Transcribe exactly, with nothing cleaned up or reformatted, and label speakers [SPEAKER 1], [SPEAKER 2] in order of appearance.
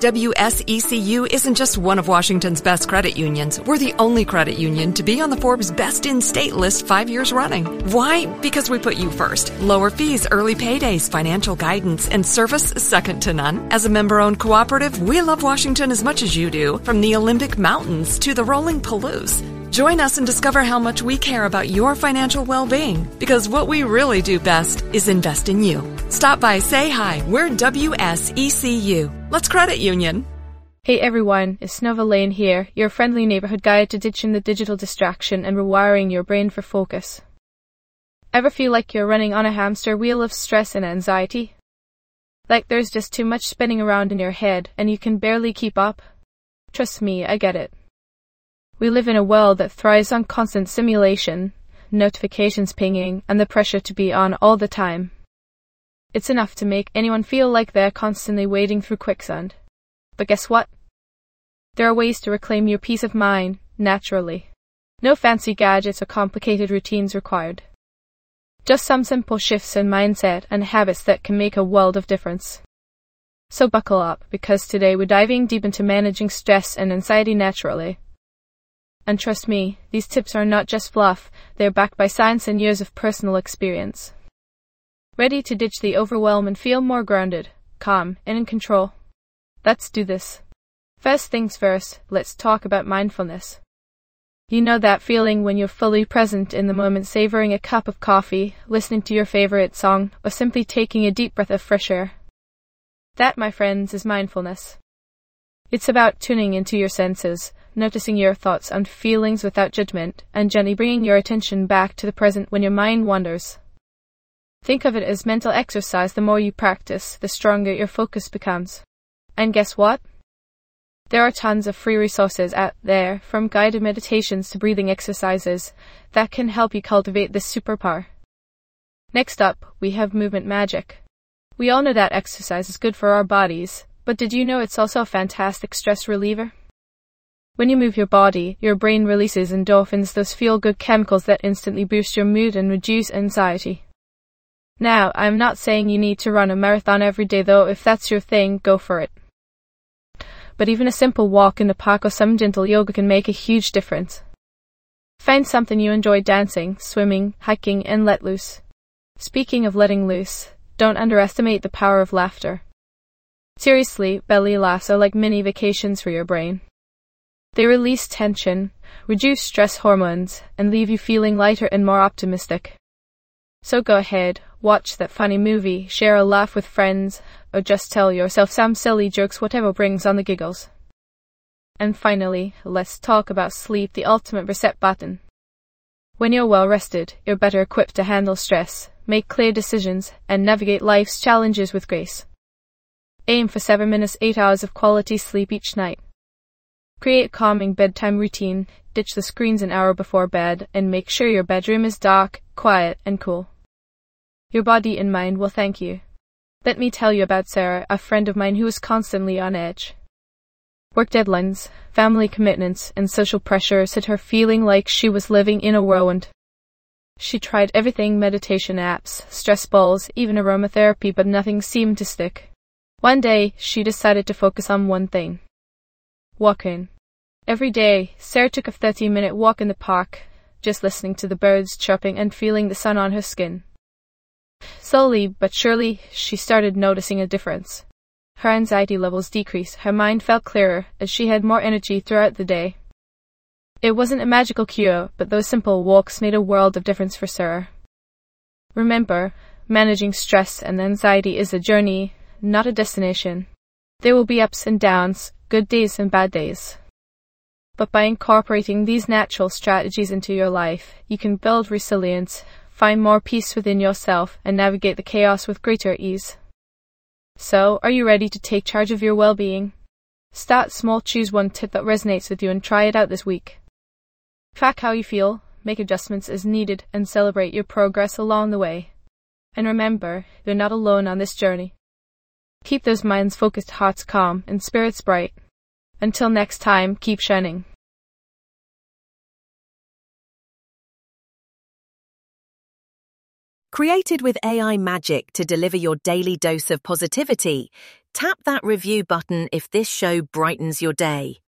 [SPEAKER 1] W S E C U isn't just one of Washington's best credit unions. We're the only credit union to be on the Forbes Best in State list five years running. Why? Because we put you first. Lower fees, early paydays, financial guidance, and service second to none. As a member-owned cooperative, we love Washington as much as you do, from the Olympic Mountains to the rolling Palouse. Join us and discover how much we care about your financial well-being, because what we really do best is invest in you. Stop by, say hi. We're W S E C U. Let's credit union.
[SPEAKER 2] Hey everyone, it's Nova Lane here, your friendly neighborhood guide to ditching the digital distraction and rewiring your brain for focus. Ever feel like you're running on a hamster wheel of stress and anxiety? Like there's just too much spinning around in your head and you can barely keep up? Trust me, I get it. We live in a world that thrives on constant stimulation, notifications pinging, and the pressure to be on all the time. It's enough to make anyone feel like they're constantly wading through quicksand. But guess what? There are ways to reclaim your peace of mind, naturally. No fancy gadgets or complicated routines required. Just some simple shifts in mindset and habits that can make a world of difference. So buckle up, because today we're diving deep into managing stress and anxiety naturally. And trust me, these tips are not just fluff, they're backed by science and years of personal experience. Ready to ditch the overwhelm and feel more grounded, calm, and in control? Let's do this. First things first, let's talk about mindfulness. You know that feeling when you're fully present in the moment, savoring a cup of coffee, listening to your favorite song, or simply taking a deep breath of fresh air? That, my friends, is mindfulness. It's about tuning into your senses, noticing your thoughts and feelings without judgment, and gently bringing your attention back to the present when your mind wanders. Think of it as mental exercise. The more you practice, the stronger your focus becomes. And guess what? There are tons of free resources out there, from guided meditations to breathing exercises, that can help you cultivate this superpower. Next up, we have movement magic. We all know that exercise is good for our bodies, but did you know it's also a fantastic stress reliever? When you move your body, your brain releases endorphins, those feel-good chemicals that instantly boost your mood and reduce anxiety. Now, I'm not saying you need to run a marathon every day though. If that's your thing, go for it. But even a simple walk in the park or some gentle yoga can make a huge difference. Find something you enjoy: dancing, swimming, hiking, and let loose. Speaking of letting loose, don't underestimate the power of laughter. Seriously, belly laughs are like mini vacations for your brain. They release tension, reduce stress hormones, and leave you feeling lighter and more optimistic. So go ahead, watch that funny movie, share a laugh with friends, or just tell yourself some silly jokes, whatever brings on the giggles. And finally, let's talk about sleep, the ultimate reset button. When you're well rested, you're better equipped to handle stress, make clear decisions, and navigate life's challenges with grace. Aim for seven minutes, eight hours of quality sleep each night. Create a calming bedtime routine, ditch the screens an hour before bed, and make sure your bedroom is dark, quiet, and cool. Your body and mind will thank you. Let me tell you about Sarah, a friend of mine who was constantly on edge. Work deadlines, family commitments, and social pressures had her feeling like she was living in a whirlwind. She tried everything: meditation apps, stress balls, even aromatherapy, but nothing seemed to stick. One day, she decided to focus on one thing: walking. Every day, Sarah took a thirty-minute walk in the park, just listening to the birds chirping and feeling the sun on her skin. Slowly but surely, she started noticing a difference. Her anxiety levels decreased, her mind felt clearer, as she had more energy throughout the day. It wasn't a magical cure, but those simple walks made a world of difference for Sarah. Remember, managing stress and anxiety is a journey, not a destination. There will be ups and downs, good days and bad days. But by incorporating these natural strategies into your life, you can build resilience, find more peace within yourself, and navigate the chaos with greater ease. So, are you ready to take charge of your well-being? Start small, choose one tip that resonates with you and try it out this week. Track how you feel, make adjustments as needed, and celebrate your progress along the way. And remember, you're not alone on this journey. Keep those minds focused, hearts calm, and spirits bright. Until next time, keep shining.
[SPEAKER 3] Created with A I magic to deliver your daily dose of positivity, tap that review button if this show brightens your day.